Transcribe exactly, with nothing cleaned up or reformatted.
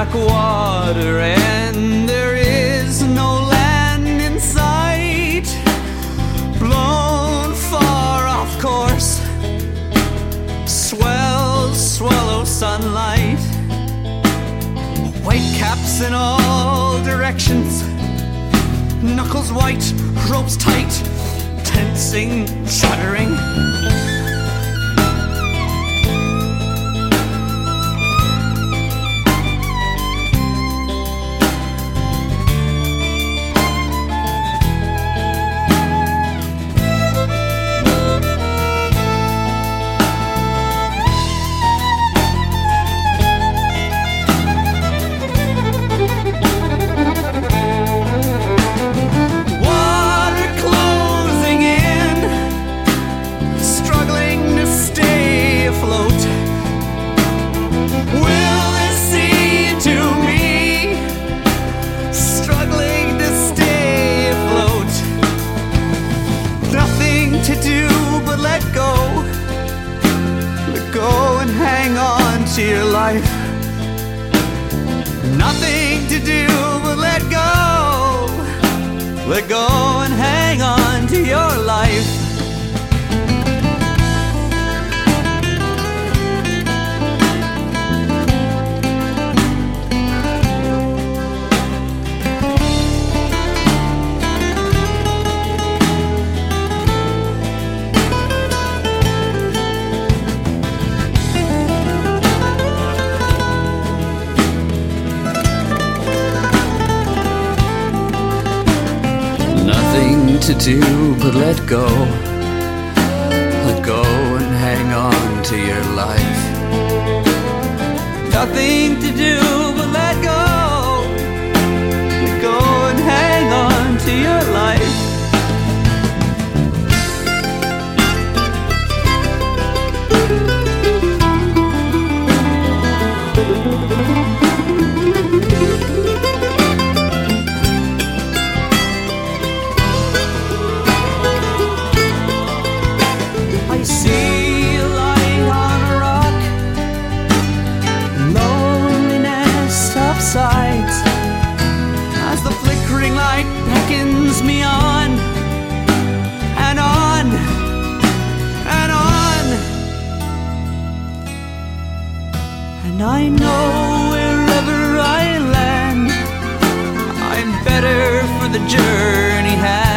dark water, and there is no land in sight. Blown far off course, swells swallow sunlight. White caps in all directions, knuckles white, ropes tight, tensing, shuddering. To do but let go, let go and hang on to your life. Nothing to do but let go, let go and hang on to your life. Nothing to do but let go, let go and hang on to your life. Nothing to do but let go, let go and hang on to your life. I see a light on a rock, loneliness subsides as the flickering light beckons me on and on and on. And I know wherever I land, I'm better for the journey had.